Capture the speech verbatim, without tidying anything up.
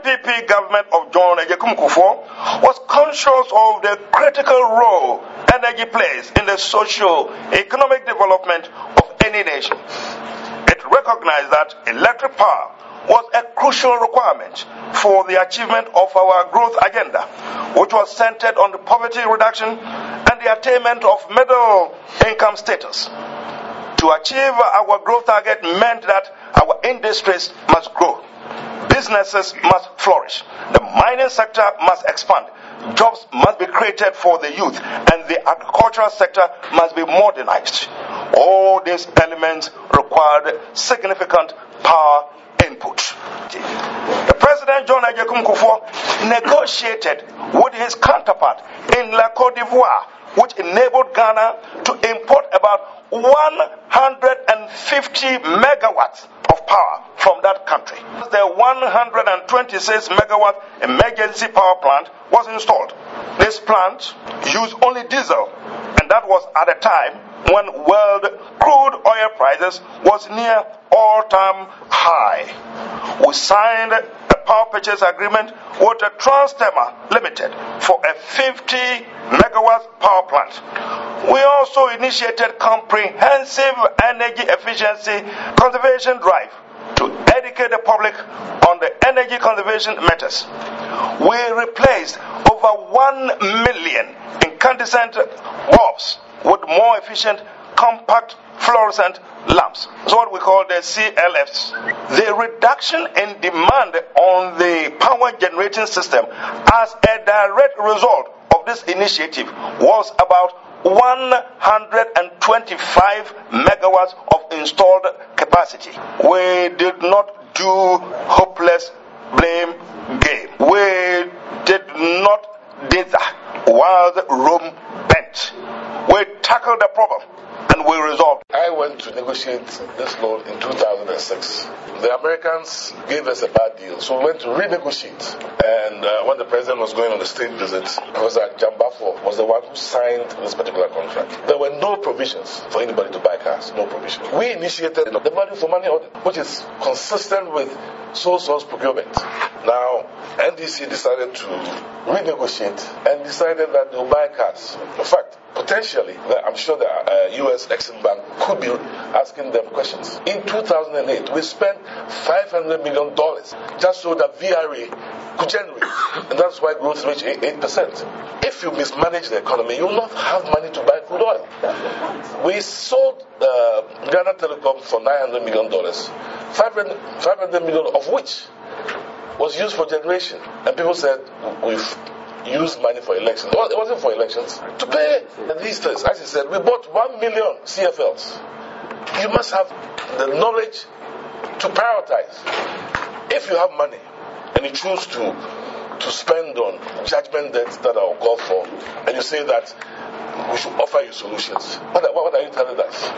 P P government of John Agyekum Kufuor was conscious of the critical role energy plays in the socio-economic development of any nation. It recognized that electric power was a crucial requirement for the achievement of our growth agenda, which was centered on the poverty reduction and the attainment of middle income status. To achieve our growth target meant that our industries must grow, businesses must flourish, the mining sector must expand, jobs must be created for the youth, and the agricultural sector must be modernized. All these elements required significant power input. The President John Agyekum Kufuor negotiated with his counterpart in La Côte d'Ivoire, which enabled Ghana to import about one hundred fifty megawatts of power from that country. The one hundred twenty-six megawatt emergency power plant was installed. This plant used only diesel, and that was at a time when world crude oil prices was near all-time high. We signed a power purchase agreement with the Transtema Limited for a fifty megawatt power plant. We also initiated comprehensive energy efficiency conservation drive to educate the public on the energy conservation matters. We replaced over one million incandescent bulbs with more efficient compact fluorescent lamps. That's what we call the C L Fs. The reduction in demand on the power generating system as a direct result of this initiative was about one hundred twenty-five megawatts of installed capacity. We did not do hopeless blame game. We did not dither while Rome bent. We tackled the problem and we resolved. I went to negotiate this loan in two thousand six. The Americans gave us a bad deal, so we went to renegotiate. And uh, when the president was going on the state visit, Professor Jambafo was the one who signed this particular contract. There were no provisions for anybody to buy cars, no provision. We initiated the value for money audit, which is consistent with sole source procurement. Now, N D C decided to renegotiate and decided that they'll buy cars. In fact, potentially, I'm sure the uh, U S Exim Bank could be asking them questions. In two thousand eight, we spent five hundred million dollars just so that V R A could generate. And that's why growth reached eight percent. If you mismanage the economy, you will not have money to buy crude oil. We sold uh, Ghana Telecom for nine hundred million dollars, five hundred million dollars of which was used for generation. And people said, we've used money for elections. It wasn't for elections. To pay these things, as I said, we bought one million C F Ls. You must have the knowledge to prioritize. If you have money and you choose to to spend on judgment debts that are called for, and you say that we should offer you solutions, what, what are you telling us?